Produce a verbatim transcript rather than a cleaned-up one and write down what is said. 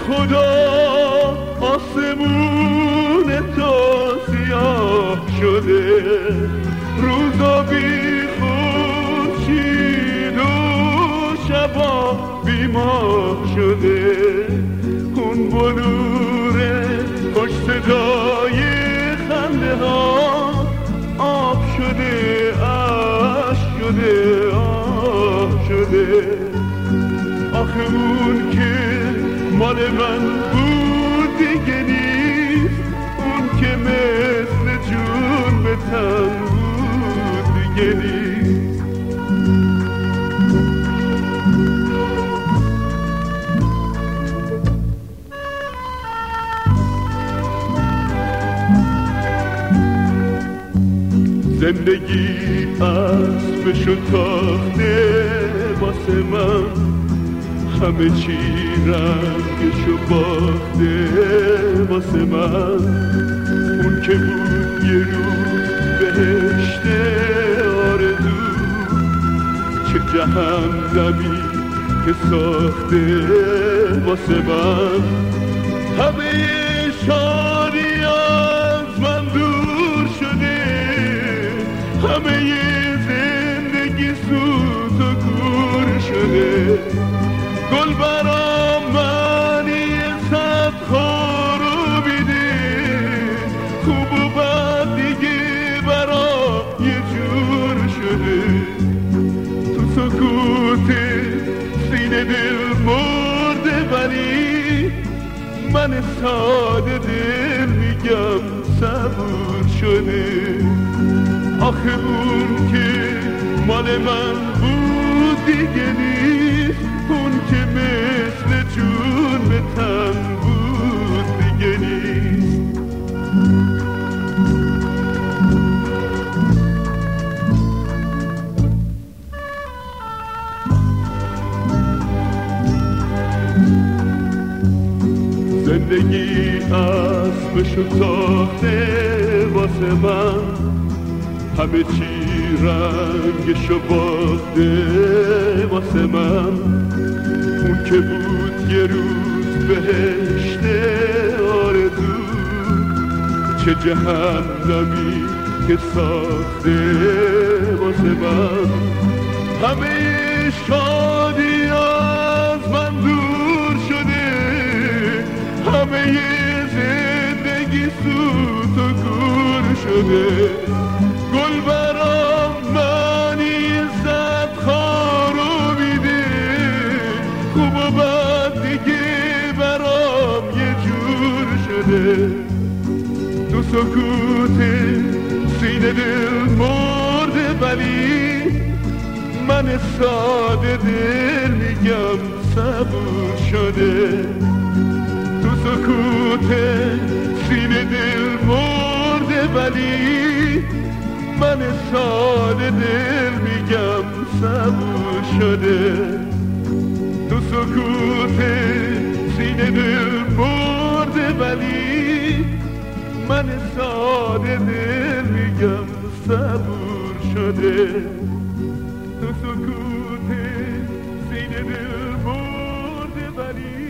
خدا آسمون تا سیاه شده، روزا بی خورشید و شبا بی ماه شده. اون بلور خوش صدای خنده ها آب شده، عشق شده، آه شده. آخه اون که مال من بود دیگه نیست، اون که مثل جون به تن بود دیگه نیست. زندگی اسبش و تاخته واسه من، همه چی رنگش و باخته واسه من. اون که بود یه روز بهشت آرزو، چه جهنمی که ساخته واسه من. همه شادی از من دور شده، همه زندگی سوز و کور شده. گل برام معنی صد خارو بیده، خوب و بد دیگه برام یه جور شده. تو سکوت سینه دل مرده، ولی من ساده دل میگم صبور شده. آخه اون که مال من بود دیگه نیست، اون که مثل جون به تن بود دیگه نیست. زندگی اسبشو ساخته واسه من، همه چی رنگشو باخته واسه من. اون که بود یه روز بهشت آرزو، چه جهنمی که ساخته واسه من. همه شادی از من دور شده، همه زندگی سوت و کور شده. گل برام معنی صد خارو میده، خوب و بد دیگه برام یه جور شده. تو سکوت سینه دل مرده، ولی من ساده دل میگم صبور شده. تو سکوت سینه دل مرده، ولی من ساده دل میگم صبور شده. تو سکوت سینه دل مرده، ولی من ساده دل میگم صبور شده. تو سکوت سینه دل مرده، ولی